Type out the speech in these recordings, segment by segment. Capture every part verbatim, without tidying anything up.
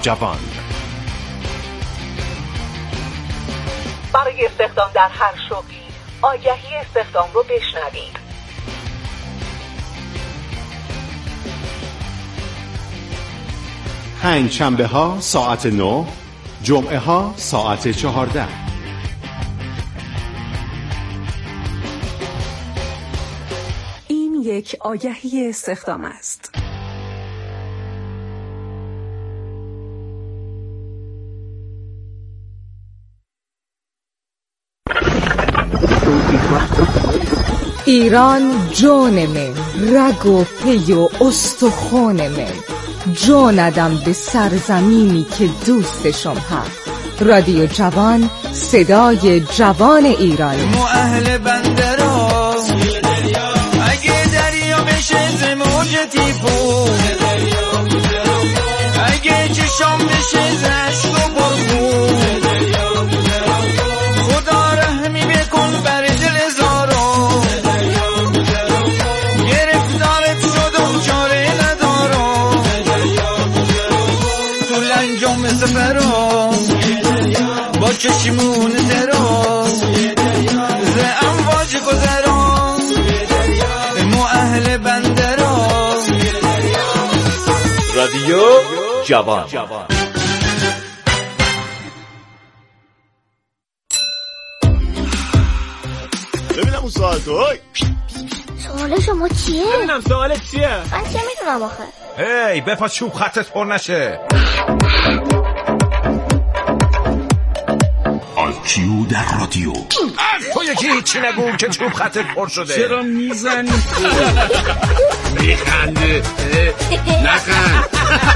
جوان. برای استخدام در هر شغلی آگهی استخدام رو بشنوید. پنج شنبه ها ساعت نه، جمعه ها ساعت چهارده. این یک آگهی استخدام است. ایران جان من، رگ و پی و استخوان من، جاندم به سرزمینی که دوستشم هست. رادیو جوان، صدای جوان ایران. ما اهل بندراز، اگه دریا بشه زموج تیفو، اگه چشام بشه زشت و برخون، خدا رحمی بکن بر دل زارو، گرفتارت شدم چاره ندارم، تو لنجام سفرم با چشمون دراز، ز امواج گذران ما اهل بندراز. رادیو جوان. ببینم اون سوال تو. سوال شما چیه؟ ببینم سوالت چیه؟ من چه میدونم آخه؟ هی بپا چوب خطت پر نشه. آیکیو در رادیو. تو یکی هیچی نگو که چوب خطت پر شده. چرا میزنی؟ میخنده. نخند.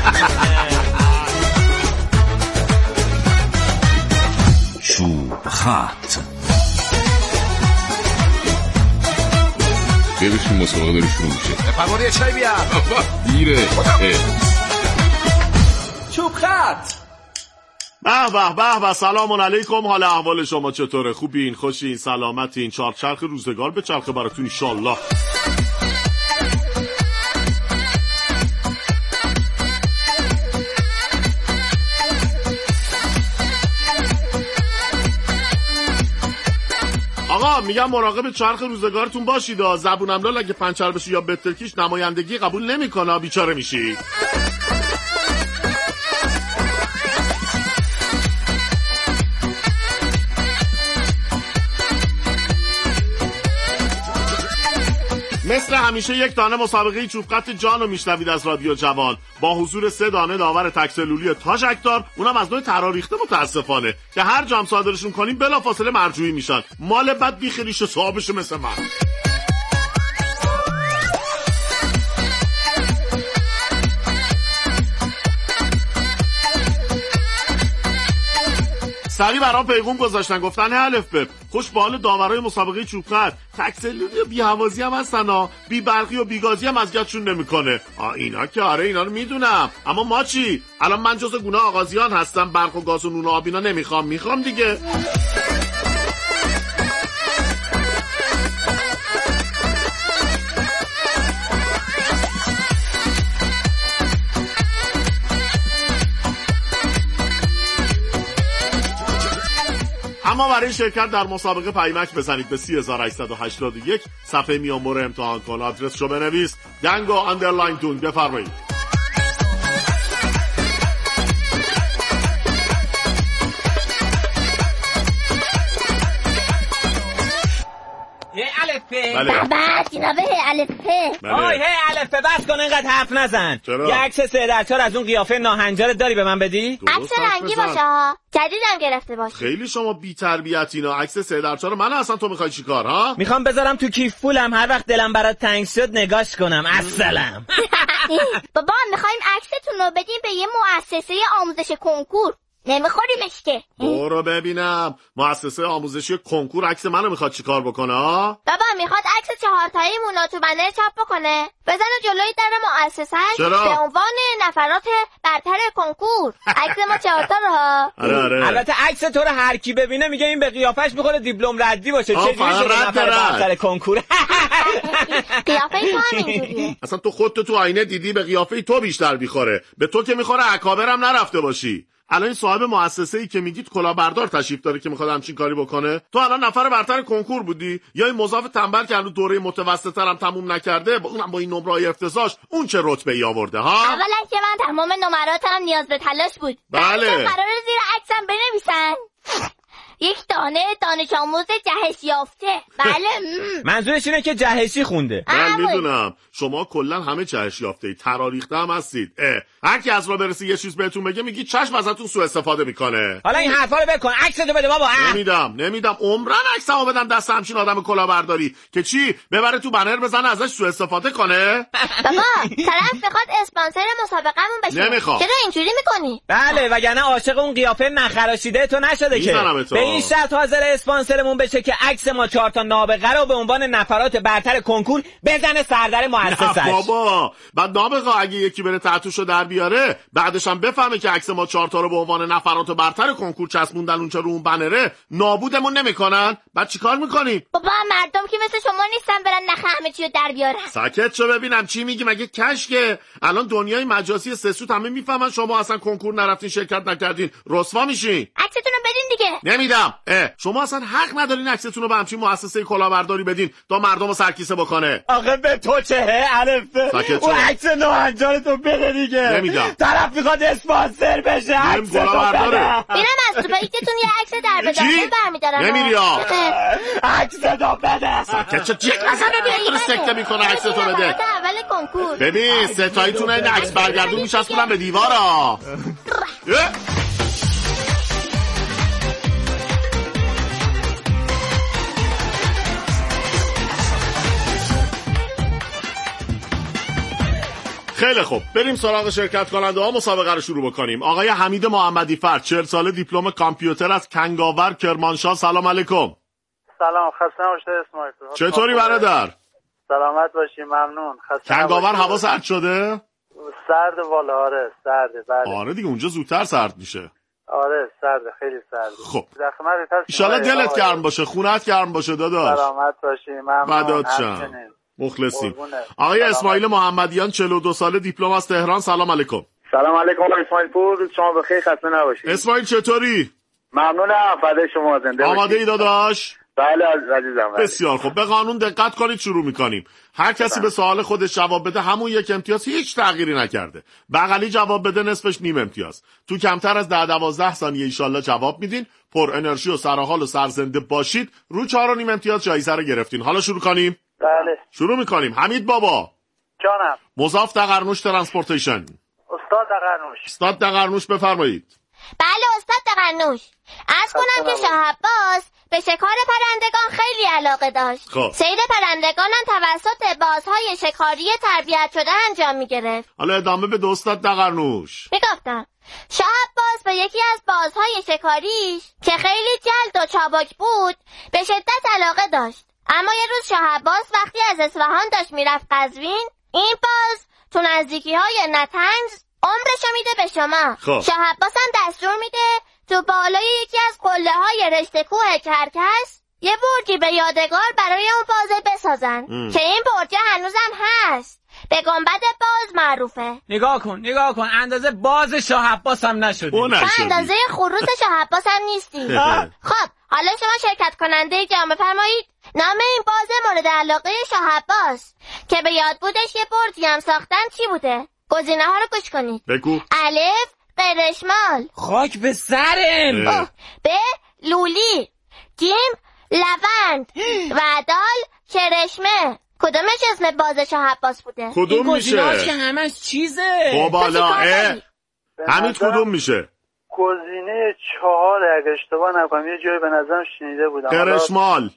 چوب خط. ببینیم مسابقه داری شروع میشه. پروانه یه چای بیار. دیره. چوب خط. به به به به. سلام علیکم. حال احوال شما چطوره؟ خوبین؟ خوشین؟ سلامتین؟ چرخ روزگار به چرخ براتون ان شاء الله. آقا میگم مراقب چرخ روزگارتون باشید. زبونم لال اگه پنچر بشه یا بترکیش نمایندگی قبول نمیکنه، بیچاره میشی. مثل همیشه یک دانه مسابقه چوب خط جان رو میشنوید از رادیو جوان با حضور سه دانه داور تکسلولی تاژکدار، اونم از نوع تراریخته متاسفانه که هر جام صادرشون کنیم بلافاصله مرجوعی میشن. مال بد بیخیریش و صاحبش مثل من. سری برام پیغام گذاشتن، گفتن الف ب خوش به حال داورای مسابقه چوب خط. تکسلولی و بی‌حوازی هم هستن ها، بی برقی و بیگازی هم اذیتشون نمیکنه. آ اینا که آره اینا رو میدونم، اما ما چی؟ الان من جزو گونه آغازیان هستم، برق و گاز و نون و آب اینا نمیخوام. میخوام دیگه. اما برای شرکت در مسابقه پیمک بزنید به سه هزار و هشتصد و هشتاد و یک، صفحه میانبر امتحان کن، آدرسشو بنویس، دنگو اندرلاین تون. بفرمایید. بله. بس اینا به الف پ. آی هی الف پ بس کن، اینقدر حرف نزن. چرا؟ یه عکس سه در چهار از اون قیافه ناهنجارت داری به من بدی؟ عکس رنگی باشه ها، جدیدم گرفته باشه. خیلی شما بی تربیتینا. عکس سه در چهار من اصلا تو میخوای چیکار ها؟ میخوام بذارم تو کیف پولم، هر وقت دلم برات تنگ شد نگاش کنم. السلام. بابا میخوایم عکستون رو بدیم به یه مؤسسه آموزش کنکور. نمیخوریمش که. برو ببینم مؤسسه آموزشی کنکور عکس منو میخواد چیکار بکنه ها؟ بابا میخواد عکس چهارتاییمون رو تو بنر چاپ بکنه، بزنه جلوی در مؤسسه‌اش به عنوان نفرات برتر کنکور. عکس ما چهارتا رو ها. آره آره. البته عکس تو رو هر کی ببینه میگه این به قیافش میخوره دیپلم ردی باشه. چه جوری شده نفر برتر کنکور؟ قیافه تو همینجوریه. اصلا تو خودت تو آینه دیدی به قیافه تو بیشتر میخوره. به تو که میخوره اکابرم نرفته باشی. الان این صاحب مؤسسه‌ای که میگید کلاهبردار تشریف داره که میخواد همچین کاری بکنه، تو الان نفر برتر کنکور بودی یا این مضاف تنبل که الان دوره متوسطه هم تموم نکرده، با اونم با این نمره‌های افتضاحش اون چه رتبه‌ای آورده ها؟ اولا که من تمام نمراتم نیاز به تلاش بود. بله. قرار زیر عکسم بنویسن یک دانه دانش آموز جهش یافته. بله. منظورش اینه که جهشی خونده. من میدونم شما کلا همه جهش یافته ای، تراریخته هم هستید. هر کی از را برسی یه چیز بهتون بگه میگی چشم ازتون سوء استفاده میکنه. حالا این حرفا رو بکن، عکستو بده بابا. نمیدم نمیدم عمرن عکسمو بدم دست همچین آدم کلاهبرداری که چی ببره تو بنر بزنه ازش سوء استفاده کنه. بابا طرف میخواد اسپانسر مسابقهمون بشه. نمیخوام. چرا اینجوری میکنی؟ بله وگرنه عاشق اون قیافه نخراشیده تو نشده که. به این شرط حاضر اسپانسرمون بشه که عکس ما چهار تا نابغه رو به عنوان نفرات برتر کنکور بزنه سردر مؤسسه‌اش. بابا بعد نابغه اگه یکی بره تحتوشو در بیاره بعدش هم بفهمه که عکس ما چهار تا رو به عنوان نفرات برتر کنکور چسبوندن اونجا رو اون بنره، نابودمون نمیکنن؟ بعد چیکار میکنی؟ بابا مردم که مثل شما نیستن برن نخ همه چی رو در بیارن. ساکت شو ببینم چی میگی. مگه کشکه الان دنیای مجازی سسوت همه میفهمن شما اصلا کنکور نرفتین شرکت نکردین رسوا میشین. عکستون رو بدین دیگه. نمیدم. اه شما اصلا حق ندارین عکستون رو به همچین مؤسسه کلاهبرداری بدین تا مردم رو سرکیسه بکنه. آخه به تو چه الف؟ اون عکس ناهنجار تو بده دیگه. نمیدم. طرف میخواد اسپانسر بشه. عکس تو بده. اینم از تو پیجتون یه عکس در بداره برمیدارم. نمیری ها. عکس تو بده. ساکت شو. جیک اصلا نمیاد سکته میکنه عکس تو بده. اول کنکور. ببین ستاییتون این عکس برگردون میچسبونن به دیوارا. خیلی خوب بریم سراغ شرکت کننده ها مسابقه رو شروع بکنیم. آقای حمید محمدی فرد چهل ساله دیپلم کامپیوتر از کنگاور کرمانشاه. سلام علیکم. سلام خسته نباشید اسماعیل. چطوری برادر؟ سلامت باشی ممنون. خسته کنگاور هوا سرد شده؟ سرد والا آره سرده. بله آره دیگه اونجا زودتر سرد میشه. آره سرده خیلی سرده. خب زخمت هست. ان شاءالله دلت گرم باشه خونت گرم باشه داداش. سلامت باشی ممنون. فدات شم. مخلصیم. آقای اسماعیل محمدیان چهل و دو ساله دیپلم از تهران. سلام علیکم. سلام علیکم اسماعیل پور. شما بخیر خسته نباشید. اسماعیل چطوری؟ ممنونم فدای شما زنده باشید. آماده ای داداش؟ بله عزیزم. بسیار خوب به قانون دقت کنید شروع میکنیم. هر کسی به سوال خودش جواب بده همون یک امتیاز، هیچ تغییری نکرده. بغلی جواب بده نصفش نیم امتیاز. تو کمتر از ده دوازده ثانیه ایشالله جواب میدین. پر انرژی و سرحال و سرزنده باشید. رو چهار و نیم امتیاز جایزه رو گرفتین. حالا شروع کنیم. بله شروع میکنیم. حمید بابا جانم. مضاف دقرنوش ترانسپورتیشن. استاد دقرنوش. استاد دقرنوش بفرمایید. بله استاد دقرنوش. عرض کنم که شاه عباس به شکار پرندگان خیلی علاقه داشت. خب. سیر پرندگان هم توسط بازهای شکاری تربیت شده انجام میگرفت. حالا ادامه به استاد دقرنوش. میگفتم شاه عباس به یکی از بازهای شکاریش که خیلی جلد و چابک بود به شدت علاقه داشت. اما یه روز شاه عباس وقتی از اصفهان داشت میرفت قزوین، این باز تو نزدیکی های نتنز عمرشو میده به شما. خب. شاه عباس هم دستور میده تو بالای یکی از قله های رشته کوه کرکس یه برجی به یادگار برای اون بازه بسازن ام. که این برجه هنوزم هست، به گنبد باز معروفه. نگاه کن نگاه کن اندازه باز شاه عباس هم نشدی. اون نشدی. اندازه خروس شاه عباس هم نیستی. خب حالا شما شرکت کننده جام بفرمایید نام این باز مورد علاقه شاه عباس که به یاد بودش یه برجی هم ساختن چی بوده؟ گزینه ها رو گوش کنید. بگو. الف قرشمال. خاک به سرم. ب لولی. جیم لوند. و دال کرشمه. کدومش اسم باز شاه عباس بوده؟ کدوم میشه؟ که همش چیزه. بابالا همین کدوم میشه؟ گزینه چهار اگه اشتباه نکنم یه جایی به نظرم شنیده بودم. کرشمال،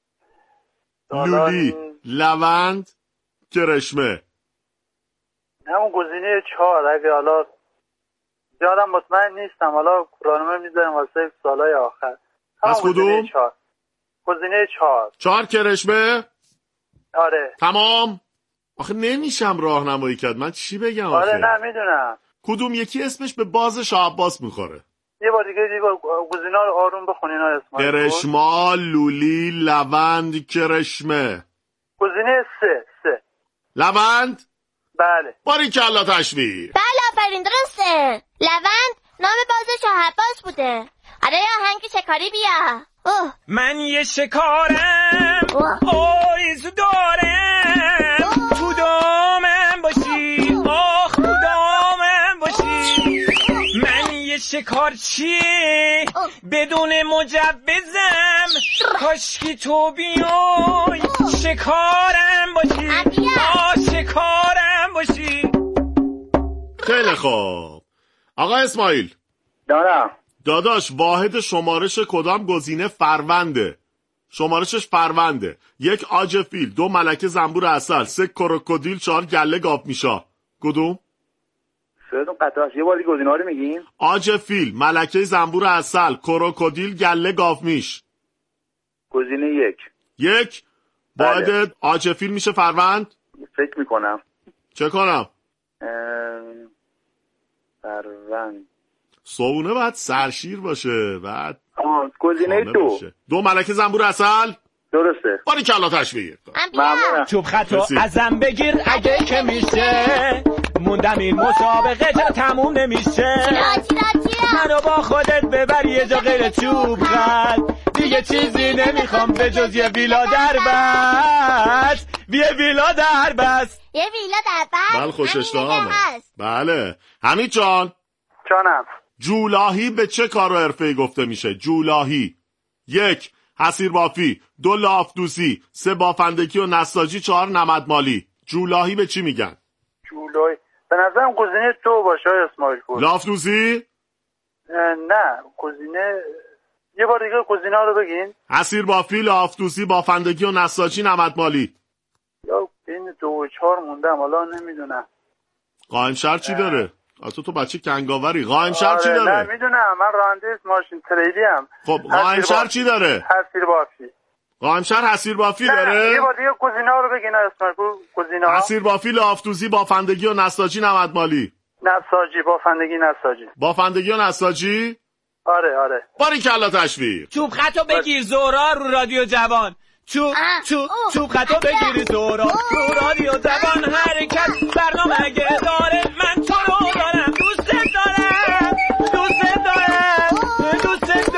لولی، لوند، کرشمه. همون گزینه چهار اگه حالا ب یادم مطمئن نیستم، حالا راهنمایی میذارم واسه سالهای آخر. از کدوم؟ چهار. گزینه چهار. چهار کرشمه؟ آره. تمام؟ آخه نمیشم راهنمایی کرد، من چی بگم آخه؟ آره نه میدونم. کدوم یکی اسمش به باز شاه عباس میخوره؟ یه بار دیگه دیگه گزینه رو آروم بخونین ها اسمش. کرشما، لولی، لوند، کرشمه. گزینه سه. سه. لوند؟ بله. باریکلا تشویق. بله آفرین درسته. لوند نام باز شاه عباس بوده. آره یا هنگ شکاری بیا. اوه. من یه شکارم آرزو دارم تو دامم باشی، آخ تو دامم باشی. من یه شکار چیه بدون مجوزم، کاشکی تو بیای شکارم باشی، آه شکارم باشی. خیلی خوب آقا اسماعیل. دارم. داداش واحد شمارش کدام گزینه فرونده؟ شمارشش فرونده. یک آج فیل، دو ملکه زنبور عسل، سه کروکودیل، چهار گله گاو میشا. کدوم؟ صداتون قطع است. یه بار دیگه گزینه‌ها رو میگین؟ آج فیل، ملکه زنبور عسل، کروکودیل، گله گاو میش. گزینه یک. یک؟ واحد بله. آج فیل میشه فروند؟ فکر میکنم. چه کنم؟ فروند. صبونه باید سرشیر باشه. بعد گزینه دو باشه. دو ملکه زنبور عسل. درسته. باریکلا تشویق. ممنونم. چوب خطو ازم بگیر اگه که میشه، موندم این مسابقه تا تموم نمیشه. منو با خودت ببر یه جا غیر چوب خط، دیگه چیزی نمیخوام به جز یه ویلا در بس. یه ویلا در بس. یه ویلا در بس. بله خوشش دارم. بله. حمید جان. جانم. جولاهی به چه کار و حرفه‌ای گفته میشه؟ جولاهی. یک حسیر بافی، دو لافدوسی، سه بافندگی و نساجی، چهار نمدمالی. جولاهی به چی میگن؟ جولاهی به نظرم گزینه تو باشه اسماعیل پور. لافدوسی؟ نه گزینه یه بار دیگه گزینه رو بگین. حسیر بافی، لافدوسی، بافندگی و نساجی، نمدمالی. یا بین دو و چهار موندم حالا نمیدونم. قائم شهر چی داره؟ تو تو بچه کنگاوری. قائم شهر چی داره؟ نه میدونم، من راننده ماشین تریدی ام. خب قائم شهر چی داره؟ حسیر بافی. قائم شهر حسیر بافی داره؟ یه بار دیگه گزینه ها رو بگین اسماعیل پور. گزینه ها حسیر بافی، لافدوسی، بافندگی و نساجی، نمدمالی. نساجی. بافندگی نساجی. بافندگی و نساجی؟ آره آره. باریکلا تشویق. چوب خطو بگیر زورا رو رادیو جوان. چوب چوب چوب خطو بگیر زورا رو رادیو جوان. حرکت برنامه اگه داره، من تو رو دارم، دوست دارم، دوست دارم، دوست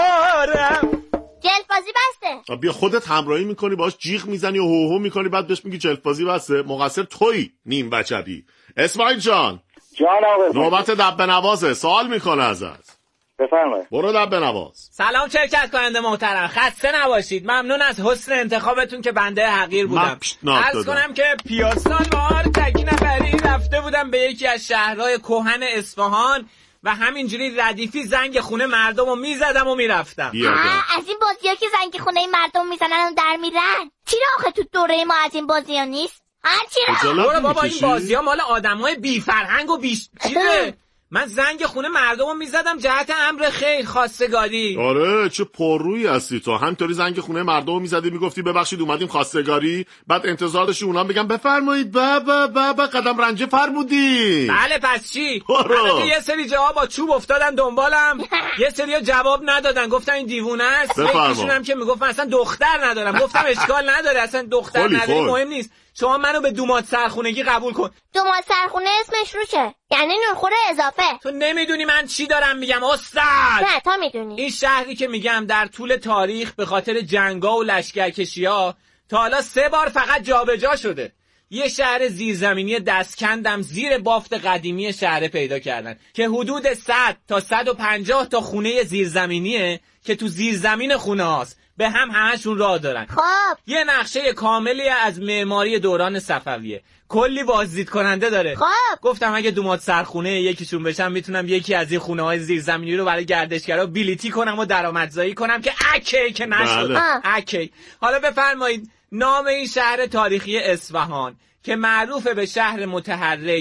دارم. جلفازی بسته. بیا خودت همراهی میکنی باش، جیغ میزنی و هو هو میکنی، بعد بهش میگی جلفازی بسته. مقصر تویی نیم بچبی. اسماعیل جان. جان آقا. نوبت دبه نوازه. سوال میکنه ازت. بفرمایید. برو دبه نواز. سلام شرکت کننده محترم، خسته نباشید. ممنون از حسن انتخابتون که بنده حقیر بودم. عرض کنم که پیاستان بار تکی نفری رفته بودم به یکی از شهرهای کهن اصفهان و همینجوری ردیفی زنگ خونه مردم رو میزدم و میرفتم. از این بازی ها که زنگ خونه مردم میزنن و در میرن. چرا آخه تو دوره ما از این بازی ها نیست؟ هرچی برو بابا، این بازی ها مال آدم های بی فرهنگ و بیش چیزه. من زنگ خونه مردم رو میزدم جهت امر خیر خواستگاری. آره چه پررویی هستی تو. همینطوری زنگ خونه مردم رو میزدی میگفتی ببخشید اومدیم خواستگاری، بعد انتظار داشتی اونا بگن بفرمایید بابا بابا قدم رنجه فرمودی. بله پس چی؟ البته یه سری جواب با چوب افتادن دنبالم، یه سری جواب ندادن گفتن این دیوونه است. یکیشون هم که میگفت من اصلا دختر ندارم. گفتم اشکال نداره، اصلا دختر نداری مهم نیست، شما منو به دومات سرخونگی قبول کن. دومات سرخونه اسمش روشه، یعنی نونخوره اضافه. تو نمیدونی من چی دارم میگم استاد؟ نه تا میدونی. این شهری که میگم در طول تاریخ به خاطر جنگا و لشکرکشی‌ها تا حالا سه بار فقط جابجا شده. یه شهر زیرزمینی دستکندم زیر بافت قدیمی شهر پیدا کردن که حدود صد تا صد و پنجاه تا خونه زیرزمینیه که تو زیرزمین خونه هاست، به هم همشون راه دارن. خب یه نقشه کاملی از معماری دوران صفویه، کلی بازدید کننده داره. خب گفتم اگه دومات سرخونه یکیشون بشم میتونم یکی از این خونه های زیرزمینی رو برای گردشگرا بلیتی کنم و درآمدزایی کنم که اکی که نشد. بله. اکی. حالا بفرمایید نام این شهر تاریخی اصفهان که معروف به شهر متحرک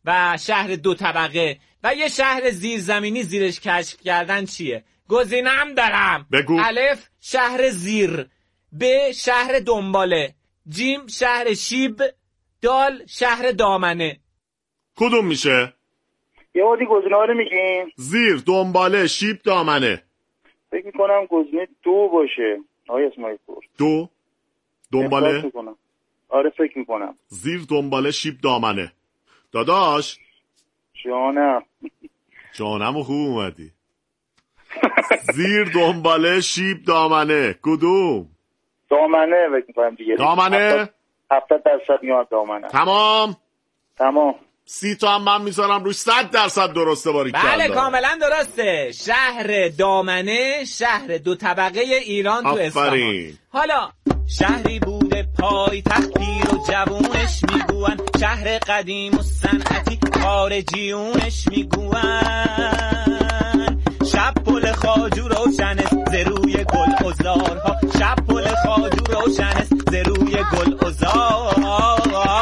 و شهر دو طبقه و یه شهر زیرزمینی زیرش کشف کردن چیه؟ گزینه‌ام دارم. بگو. الف شهر زیر، ب شهر دنباله، جیم شهر شیب، دال شهر دامنه. کدوم میشه؟ یه بار دیگه گزینه‌ها رو میگین؟ زیر، دنباله، شیب، دامنه. فکر میکنم گزینه دو باشه. آقای اسماعیل پور. دو دنباله؟ احساس میکنم. آره فکر میکنم. زیر، دنباله، شیب، دامنه. داداش جانم. جانم خوب اومدی. زیر، دنباله، شیب، دامنه. کدوم؟ دامنه فکر میکنم دیگه. دامنه؟ هفتاد درصد میاد دامنه. تمام. تمام. سی تا هم من میذارم روش صد درصد درسته. باری بله کاملا درسته. شهر دامنه شهر دو طبقه ایران تو اصفهان. حالا شهری بوده پای تختی رو جوونش میگوان، شهر قدیم و صنعتی خارجیونش میگوان. شب پل خواجو روشنه ز روی گل ازارها، شب پل خواجو روشنه ز روی گل ازارها.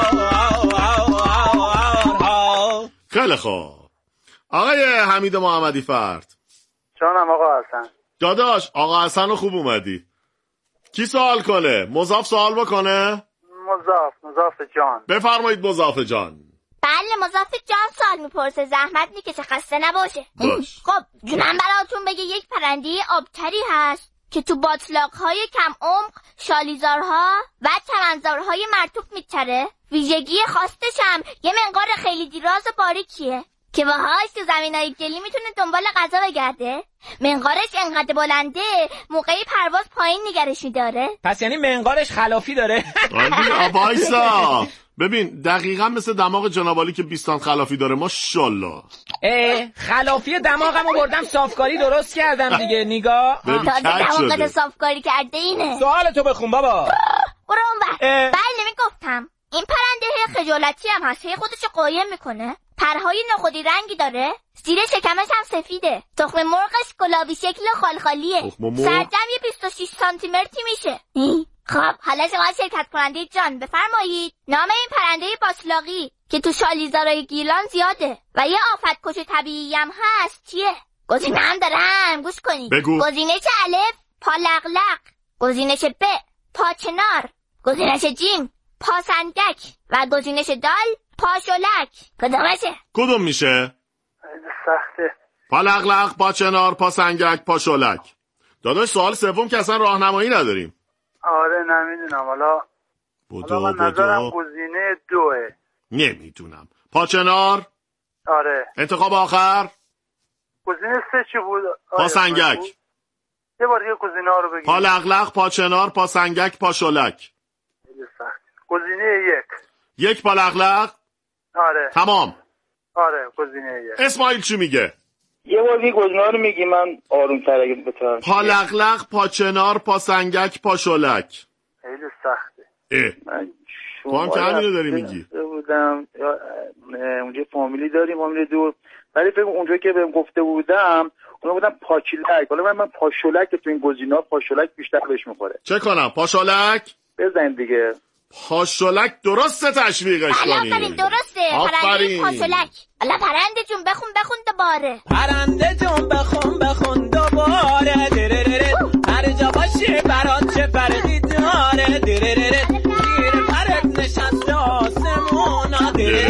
خیلی خوب. آقای حمید محمدی فرد. جانم آقا حسن. داداش آقا حسن رو خوب اومدی. کی سوال کنه؟ مضاف سوال بکنه؟ مضاف مضاف جان. بفرمایید مضاف جان. بله مضاف جان سوال میپرسه، زحمت میکشه، خسته نباشه. باش. خب جونم براتون بگه یک پرنده آبتری هست که تو باطلاق‌های کم عمق، شالیزارها و چمنزارهای مرطوب میچره. ویژگی خاصش هم یه منقار خیلی دراز و باریکیه که باهاش تو زمینای گلی میتونه دنبال غذا بگرده. منقارش انقدر بلنده موقعی پرواز پایین نگرش میداره. پس یعنی منقارش خلافی داره. وایسا ببین دقیقا مثل دماغ جنابالی که بیستان خلافی داره. ماشاءالله. اه خلافی دماغمو بردم صافکاری درست کردم دیگه. نگاه تازه دماغت صافکاری کرده اینه. سوالتو بخون بابا. برو اون بر. بله میگفتم این پرنده خجالتی هم هست، هی خودشو قایم میکنه. پرهای نخودی رنگی داره، زیر شکمش هم سفیده. تخم مرغش گلابی شکل خالخالیه. سرجم یه بیست و شش سانتی متری میشه. خب حالا شما شرکت کننده جان بفرمایید نام این پرنده باطلاقی که تو شالیزارای گیلان زیاده و یه آفت کش طبیعی هم هست چیه؟ گزینه هم دارم گوش کنید. بگو. گزینش الف پالقلق، گزینش ب پاچنار، گزینش جیم پاسنگک و گزینش دال پاشولک. کدومشه؟ کدوم میشه؟ سخته. پالقلق، پاچنار، پاسنگک، پاشولک. داداش سوال سوم که اصلا راهنمایی نداریم. آره نمیدونم. حالا بودو حالا من نظرم بودو گزینه دوه. نمیدونم. پاچنار. آره. انتخاب آخر. گزینه سه چی بود؟ پاسنگک. یه بار یه گزینه ها رو بگید. پالقلق، پاچنار، پاسنگک، پاشولک. گزینه یک. یک پالقلق. آره. تمام. آره گزینه یک. اسماعیل چی میگه؟ یه بار دیگه گزینه ها رو میگی من آروم‌تر اگه بتونم. پالقلق، پاچنار، پاسنگک، پاشولک. خیلی سخته. اه. من تو هم که همینو داری میگی. بودم اونجا فامیلی داریم، فامیلی دور. ولی فکر اونجا که بهم گفته بودم اونا بودن پاچیلک. حالا من من پاشولک تو این گزینه‌ها پاشولک بیشتر بهش میخوره. چه کنم؟ پاشولک؟ بزن دیگه. پاشولک درسته تشویقش کنی. آفرین درسته. پرنده پاشولک. حالا پرنده جون بخون بخون دوباره. پرنده جون بخون بخون دوباره. هر جا باشی برات چه فرقی داره. زیر پرت نشسته آسمونا.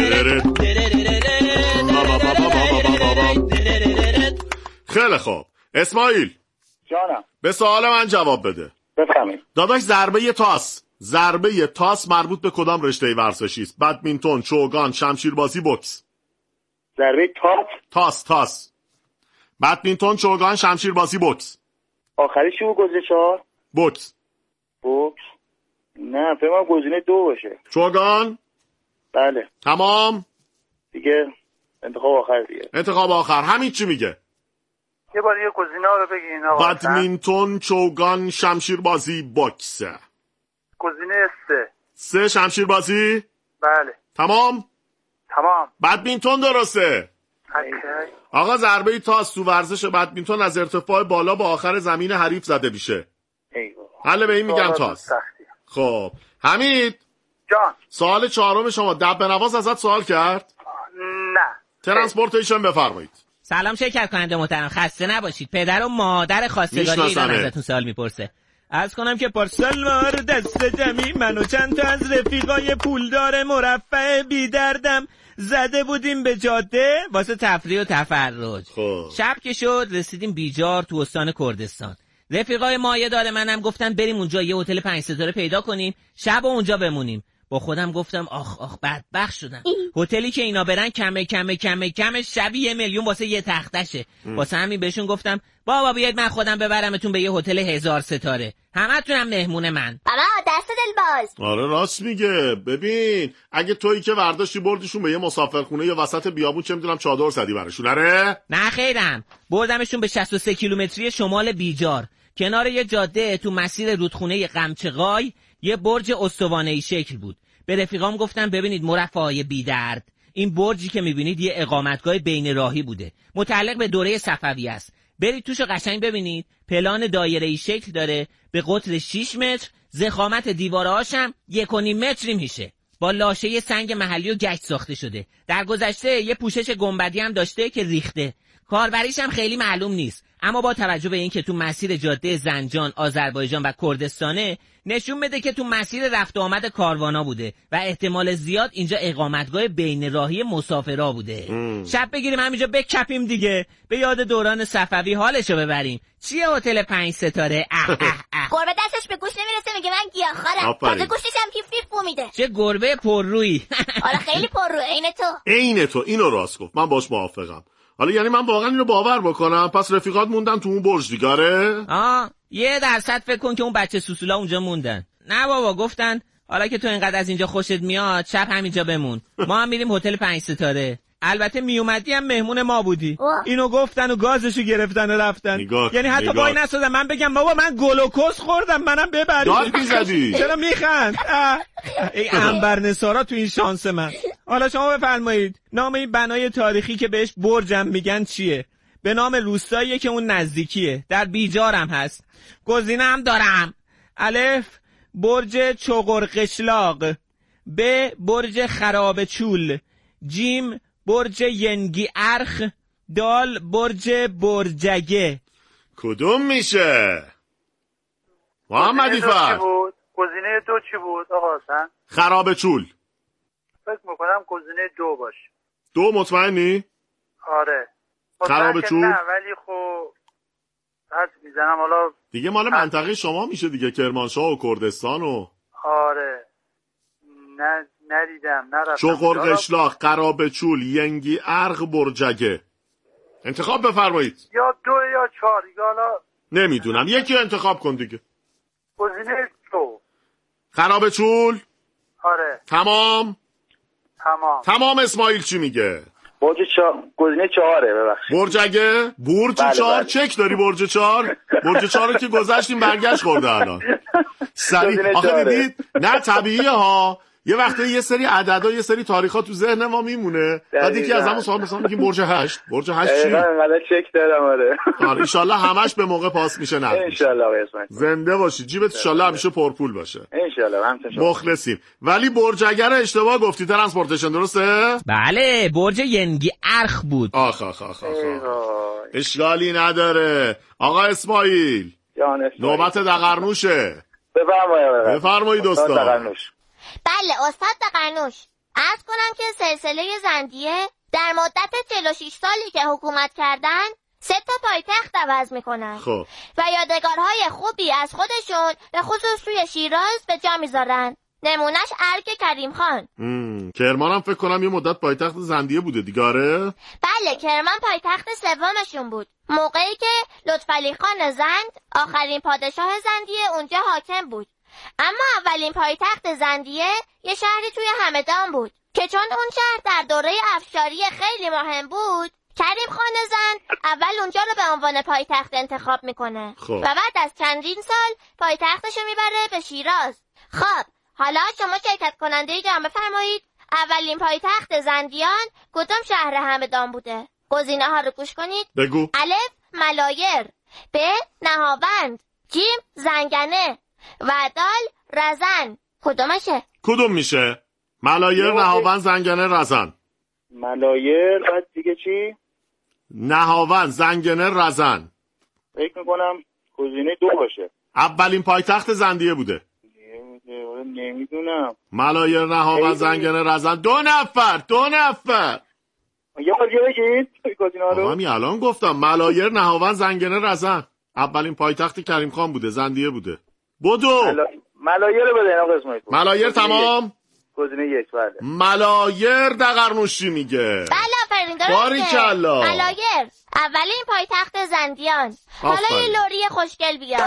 خیلی خوب. اسماعیل جانم. به سوال من جواب بده. بفهمید. داداش ضربه تاس ضربه تاس مربوط به کدام رشته ورزشی است؟ بدمینتون، چوگان، شمشیربازی، بوکس. ضربه تاس تاس تاس بدمینتون، چوگان، شمشیربازی، بوکس. آخری چی بود گزینه چهار؟ بوکس. بوکس. نه فکر کنم گزینه دو باشه. چوگان. بله. تمام. دیگه انتخاب آخر دیگه. انتخاب آخر. همین چی میگه؟ یه بار یه گزینه ها رو بگین آقا. بدمینتون، چوگان، شمشیربازی، بوکس. گزینه سه. سه شمشیربازی؟ بله. تمام. تمام. بدمینتون درسته. اوکی. آقا ضربه تاس تو ورزش بدمینتون از ارتفاع بالا با آخر زمین حریف زده میشه. ایوه. حالا به این میگن تاس. خب حمید جان. سوال چهارم شما. دبه نواز ازت سوال کرد؟ ترانسپورتیشن بفرمایید. سلام شرکت کننده محترم، خسته نباشید. پدر و مادر خواستگاری ایران ازتون سوال میپرسه. عرض کنم که پارسال ما رو دست جمعی من و چند تا از رفیقای پولدار مرفه بی دردم زده بودیم به جاده واسه تفریح و تفرج. خوب. شب که شد رسیدیم بیجار تو استان کردستان. رفیقای مایه دار منم گفتن بریم اونجا یه هتل پنج ستاره پیدا کنیم شب و اونجا بمونیم. با خودم گفتم آخ آخ بدبخت شدم. هتلی که اینا برن کمه کمه کمه کمه شبی یه میلیون واسه یه تختشه. واسه همین بهشون گفتم بابا بیاید من خودم ببرمتون به یه هتل هزار ستاره، همتونم مهمون من. بابا دست دل باز. آره راست میگه. ببین اگه تویی که ورداشتی بردیشون به یه مسافرخونه یا وسط بیابون چه میدونم چادر زدی براشون. آره نه خیرم، بردمشون به شصت و سه کیلومتری شمال بیجار، کنار یه جاده تو مسیر رودخونه قمچقای یه برج استوانه‌ای شکل بود. به رفیقام گفتم ببینید مرفه‌های بی‌درد، این برجی که میبینید یه اقامتگاه بین راهی بوده، متعلق به دوره صفوی است. برید توش قشنگ ببینید، پلان دایره‌ای شکل داره، به قطر شش متر، ضخامت دیوارهاش هم یک و نیم متری میشه. با لاشه سنگ محلی و گچ ساخته شده. در گذشته یه پوشش گنبدی هم داشته که ریخته. کاربریش هم خیلی معلوم نیست، اما با توجه به اینکه تو مسیر جاده زنجان، آذربایجان و کردستانه نشون بده که تو مسیر رفت و آمد کاروانا بوده و احتمال زیاد اینجا اقامتگاه بین راهی مسافرا بوده. ام. شب بگیریم همینجا بکپیم دیگه، به یاد دوران صفوی حالشو ببریم. چیه هتل پنج ستاره؟ اه اه اه. گربه دستش به گوش نمیرسه میگه من گیاهخوارم. تازه گوشش هم کیف کیف بو میده. چه گربه پررویی. آره خیلی پررو. عین تو. عین تو. اینو راست گفت. من باش موافقم. حالا یعنی من واقعا اینو باور بکنم پس رفیقات موندن تو اون برج دیگاره؟ آه یه درصد فکر کن که اون بچه سوسولا اونجا موندن. نه بابا گفتن حالا که تو اینقدر از اینجا خوشت میاد شب همینجا بمون، ما هم میریم هتل پنج ستاره. البته میومدی هم مهمون ما بودی. اینو گفتن و گازشو گرفتن و رفتن. نگاه. یعنی حتی وای نسادم من بگم بابا من گلوکوز خوردم منم ببرید. داد میزدی. چرا میخند؟ ای انبرنسارا تو این شانس من. حالا شما بفرمایید نام این بنای تاریخی که بهش برجم میگن چیه؟ به نام روستاییه که اون نزدیکیه، در بیجارم هست. گزینه هم دارم: الف برج چغرقشلاق، ب برج خرابچول، جیم برج ینگی ارخ، دال برج برجگه. کدوم میشه؟ محمدی فر گزینه دو چی بود آقا حسن؟ خرابچول. فکر میکنم گزینه دو باشه. دو مطمئنی؟ آره خرابچول؟ نه ولی خب حد میزنم حالا دیگه مال منطقه شما میشه دیگه، کرمانشاه و کردستان و آره نه ندیدم نرفتم. چغرقشلاق، قرابچول، ینگی ارخ، برجگه. انتخاب بفرمایید. یا دو یا چهار دیگه حالا نمیدونم، یکی انتخاب کن دیگه. گزینه دو. خرابچول؟ آره تمام تمام تمام. اسماعیل چی میگه؟ برج چهار. گزینه چهاره ببخشید. برجگه؟ برج بله چهار؟ بله. چک داری برج چهار؟ برج چهار رو که گذشتیم برگشت خورده الان. سریع آخه دیدید؟ نه طبیعیه ها، یه وقته یه سری عددا یه سری تاریخا تو ذهن ما میمونه، بعد یکی از همون سوال مثلا میگیم برج هشت. برج هشت چی؟ من چک دارم. آره آره ان شاءالله همش به موقع پاس میشه. نه ان شاءالله آقا اسماعیل زنده باشی، جیبت ان شاءالله همیشه پرپول باشه. ان شاءالله همتون شما مخلصیم. ولی برجگر اشتباه گفتی. ترانسپورتیشن درسته؟ بله برج ینگی ارخ بود. آخ آخ آخ آخ اشکالی نداره. آقا اسماعیل نوبت دقرنوشه. بفرمایید بفرمایید استاد. بله استاد دقرنوش. عرض کنم که سلسله زندیه در مدت چهل و شش سالی که حکومت کردن سه تا پایتخت عوض میکنن. خب و یادگارهای خوبی از خودشون به خصوص توی شیراز به جا میذارن. نمونش ارگ کریم خان. کرمان هم فکر کنم یه مدت پایتخت زندیه بوده دیگه. آره بله کرمان پایتخت سومشون بود، موقعی که لطفعلی خان زند آخرین پادشاه زندیه اونجا حاکم بود. اما اولین پایتخت زندیه یه شهری توی همدان بود که چون اون شهر در دوره افشاری خیلی مهم بود، کریم خان زند اول اونجا رو به عنوان پایتخت انتخاب میکنه. خب. و بعد از چندین سال پایتختشو میبره به شیراز. خب حالا شما شرکت کننده جمع بفرمایید اولین پایتخت زندیان کدوم شهر همدان بوده؟ گزینه ها رو گوش کنید. بگو. الف ملایر، ب نهاوند، جیم زنگنه و دال رزن. کدومشه؟ کدوم میشه؟ ملایر، نهاوند، زنگنه، رزن. ملایر. بعد دیگه چی؟ نهاوند، زنگنه، رزن. فکر میکنم گزینه دو باشه. اولین پایتخت زندیه بوده. نمیدونم. ملایر، نهاوند، زنگنه، رزن. دو نفر دو نفر یه بار دیگه بگید گزینه ها رو. آقا می الان گفتم ملایر، نهاوند، زنگنه، رزن. اولین پایتخت کریم خان بوده، زندیه بوده. بدو ملا... ملایر رو بده اینا قسمت. ملایر تمام. گزینه یک. بله. ملایر دقرنوشی میگه. بله آفرین درسته. باریکلا. ملایر اولین پایتخت زندیان. حالا یه لوری خوشگل بیا.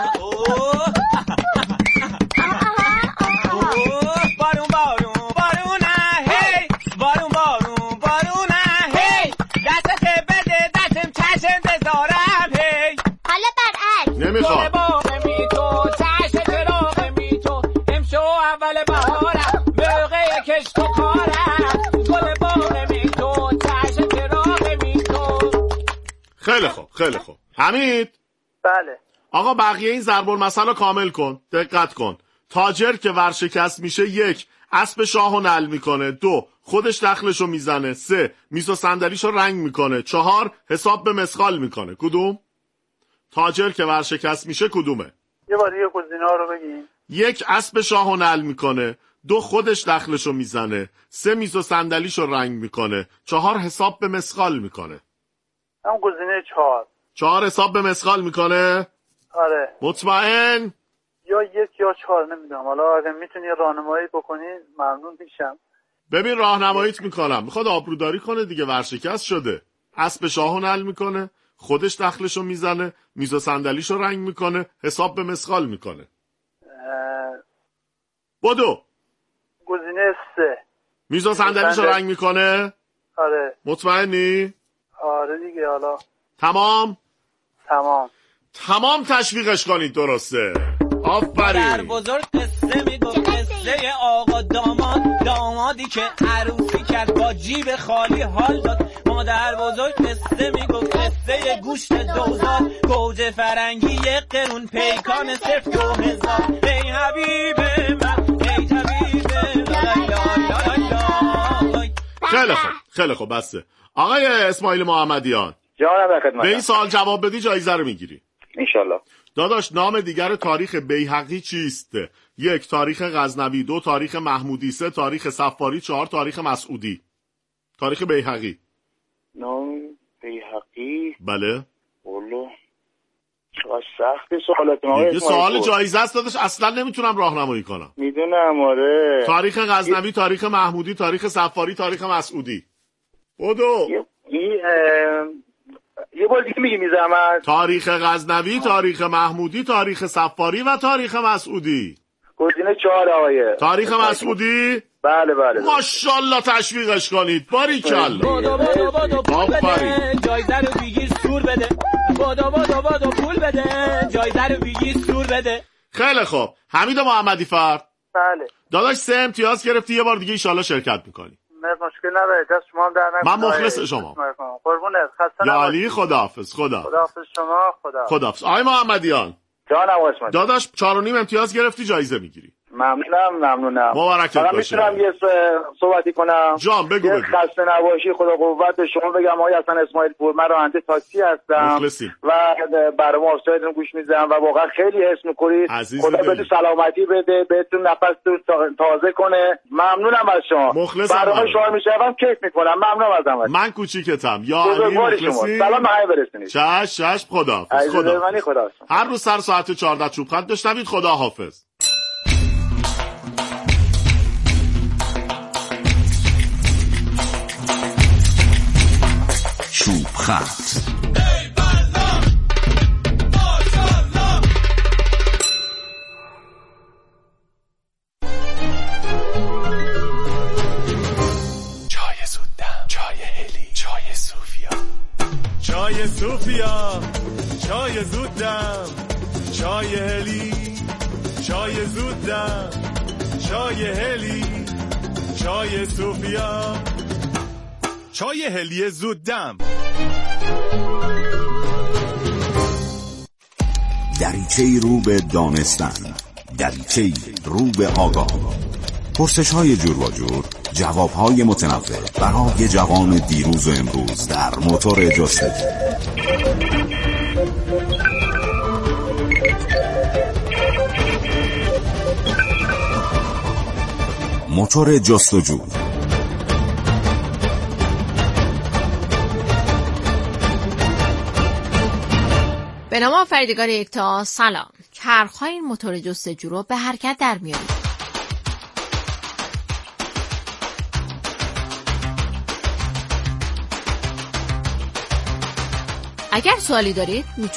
بارون بارون بارونه هی، بارون بارون بارونه هی، دستت بده دستم چش انتظارم هی. حالا برعکس. نمیخوام. گل باغ می تو چش چراغ می تو، امشو اول بهارم موقع کشت و کارم. گل باغ می تو چش چراغ می تو. خیلی خوب خیلی خوب. حمید. بله. آقا بقیه این ضرب المثل رو کامل کن. دقت کن. تاجر که ورشکست میشه یک، اسب شاهو نل میکنه. دو، خودش دخلشو میزنه. سه، میز و صندلیشو رنگ میکنه. چهار، حساب به مسخال میکنه. کدوم؟ تاجر که ورشکست میشه کدومه؟ یه بار دیگه گزینه‌ها رو بگین. یک، اسب شاهو نل میکنه. دو، خودش دخلشو میزنه. سه، میز و صندلیشو رنگ میکنه. چهار، حساب به مسخال میکنه. هم گزینه چهار. چهار حساب به مسخال میکنه؟ آره. مطمئن؟ یا یک یا چهار نمیدونم. حالا اگه میتونی راهنمایی بکنی ممنون میشم. ببین راهنماییت میکنم. میخواد آبروداری کنه دیگه، ورشکست شده. اسب شاهو نل میکنه، خودش دخلشو میزنه، میز و صندلیشو رنگ میکنه، حساب به مسخال میکنه. بدو. گزینه سه. میز و صندلیشو رنگ میکنه؟ آره. مطمئنی؟ آره دیگه. حالا تمام؟ تمام. تمام تشویقش کنید. درسته. در آفرین. بزرگ قصه میگو، قصه آقا داماد، دامادی که عروسی کرد با جیب خالی حال داد. مادر بزرگ قصه میگو، قصه گوشت دوزاد، گوجه فرنگی یک قرون، پیکان صرف دو هزار. ای حبیب من ای حبیب لالای. خیلی خوب خیلی خوب بسته. آقای اسماعیل محمدیان، جانم در خدمتم. به این سوال جواب بدی جایزه رو میگیری. انشالله. داداش نام دیگر تاریخ بیهقی چیست؟ یک، تاریخ غزنوی. دو، تاریخ محمودی. سه، تاریخ صفاری. چهار، تاریخ مسعودی. تاریخ بیهقی. نام بیهقی. بله. والله چقدر سخت سوالات ما. یه سوال جایزه است داداش، اصلا نمیتونم راهنمایی کنم. میدونم. آره. تاریخ غزنوی، تاریخ محمودی، تاریخ صفاری، تاریخ مسعودی. بودو. این یه بار دیگه میگی میزحمت. تاریخ غزنوی، تاریخ محمودی، تاریخ صفاری و تاریخ مسعودی. گزینه چهار آقایه. تاریخ مسعودی. بله بله. ماشاءالله تشویقش کنید. باریکلا. بادو بادو بادو پول بده، جایزه رو بگیر سور بده. بادو بادو بادو پول بده، جایزه رو بگیر سور بده. خیلی خوب. حمید محمدی فرد. بله. داداش سه امتیاز گرفتی، یه بار دیگه ایشالله شرکت میکنی. مشکل نداره. دست شما هم در نکنه. من مخلص شما. قربونت. خسته یا نباشید. علی خداحافظ. خدا خداحافظ شما. خدا خداحافظ. آقای محمدیان جانم قسمت. داداش چهار و نیم امتیاز گرفتی، جایزه میگیری. ممنونم ممنونم. مبارکت باشه. میتونم یه صحبتی کنم؟ جان بگو بگو. خسته نباشی، خدا قوت به شما بگم. آقای حسن اسماعیل پور، من راننده تاکسی هستم. مخلصیم. و برای ما استادتون گوش میدم و واقعا خیلی حس میکنید. خدا بهتون سلامتی بده، بهتون نفستون تازه کنه. ممنونم از شما. مخلصم. برای شما میشم کیف میکنم. ممنونم ازم. من کوچیکتم. یا علی مخلصی. سلام همه برسونید. چش چش. خداحافظ. خدا خدا. هر روز سر ساعت چهارده چوب خط داشتید. خداحافظ. چوب خط. چای زودم، چای هلی، چای صوفیا، چای صوفیا، چای زودم، چای هلی، چای زودم، چای هلی، چای صوفیا، چای هلی زودم. دریچه‌ای رو به دانستن، دریچه‌ای رو به آگاه. پرسش‌های جور و جور جوابهای متنوع برای جوان دیروز و امروز در موتور جستجو. موتور جستجو. به نام آفریدگار یکتا، سلام. چرخ‌های این موتور جستجو رو به حرکت در میاریم. اگر سوالی دارید میتونید